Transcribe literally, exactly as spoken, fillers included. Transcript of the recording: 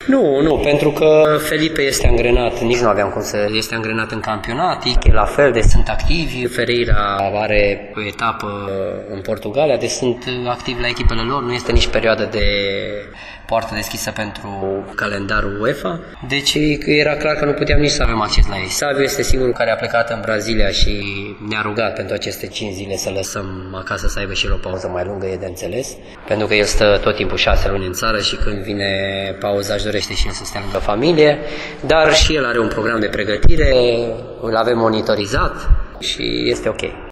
Nu, nu, pentru că Felipe este angrenat, nici nu aveam cum să este angrenat în campionat, Ike la fel, deci sunt activi, Ferreira are o etapă în Portugalia, deci sunt activi la echipele lor, nu este nici perioadă de poartă deschisă pentru calendarul UEFA, deci era clar că nu puteam nici să avem acces la ei. Savio este singurul care a plecat în Brazilia și ne-a rugat pentru aceste cinci zile să lăsăm acasă să aibă și el o pauză mai lungă, e de înțeles, pentru că el stă tot timpul șase luni în țară și când vine pauza își dorește și el să stea lângă familie, dar și el are un program de pregătire, îl avem monitorizat și este ok.